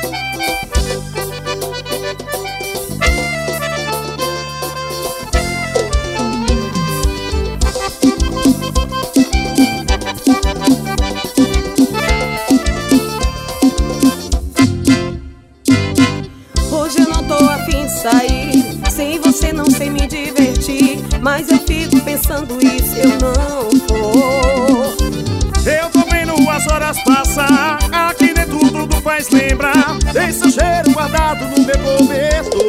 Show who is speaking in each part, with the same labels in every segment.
Speaker 1: Hoje eu não tô afim de sair, sem você não sei me divertir, mas eu fico pensando e se eu não for?
Speaker 2: Eu tô vendo as horas passar, aqui dentro tudo faz lembrar desse cheiro guardado no meu cobertor.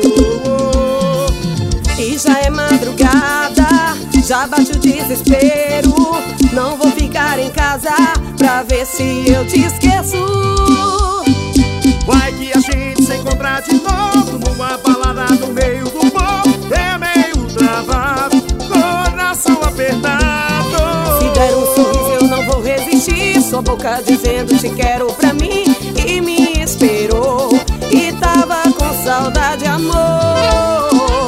Speaker 1: E já é madrugada, já bate o desespero, não vou ficar em casa pra ver se eu te esqueço.
Speaker 2: Vai que a gente se encontrar de novo numa balada no meio do povo, é meio travado, coração apertado.
Speaker 1: Se der um sorriso eu não vou resistir, sua boca dizendo te quero pra mim, e me esperou e tava com saudade, amor.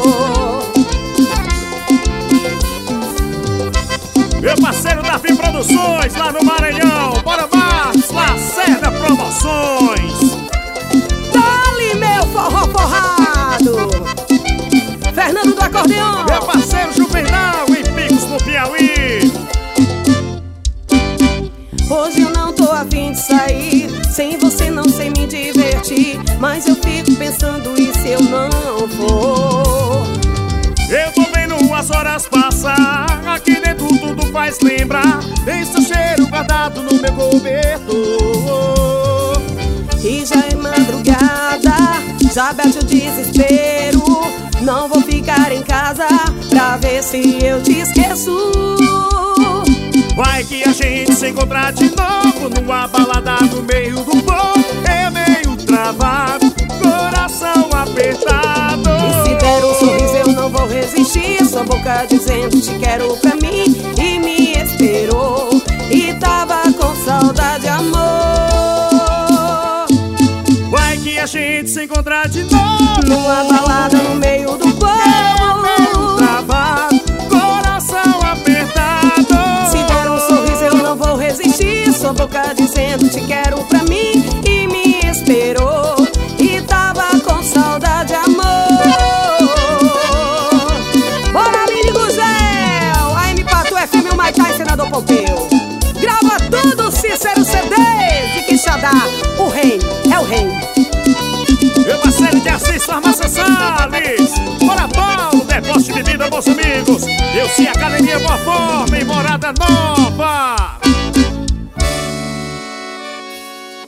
Speaker 2: Meu parceiro da FIM Produções, lá no Maranhão, bora Marcos, Lacerda Promoções.
Speaker 1: Dali meu forró forrado, Fernando do Acordeão.
Speaker 2: Meu parceiro Juvenal, em Picos no Piauí.
Speaker 1: Hoje eu não tô afim de sair, sem você não sei me divertir, mas eu fico pensando e se eu não for?
Speaker 2: Eu tô vendo as horas passar, aqui dentro tudo faz lembrar desse cheiro guardado no meu cobertor.
Speaker 1: E já é madrugada, já bate o desespero, não vou ficar em casa pra ver se eu te esqueço.
Speaker 2: Vai que a gente se encontrar de novo numa balada no meio do povo, é meio travado, coração apertado.
Speaker 1: E se der um sorriso eu não vou resistir, sua boca dizendo te quero pra mim, e me esperou e tava com saudade, amor.
Speaker 2: Vai que a gente se encontrar de novo
Speaker 1: numa balada no meio do povo,
Speaker 2: é meio travado, coração apertado.
Speaker 1: Se der um sorriso eu não vou resistir, sua boca dizendo te quero pra mim, e me esperou e tava com saudade, amor. Bora, menino Gel, AM Pato FM, o Maitai, senador Pompeu. Grava tudo, Cícero CDs e Quixadá, o rei, é o rei.
Speaker 2: Meu parceiro de Assis, Farmácia Salles. Bora Paulo, depósito de bebida, meus amigos. Eu sei Academia Boa Forma em Morada Nova.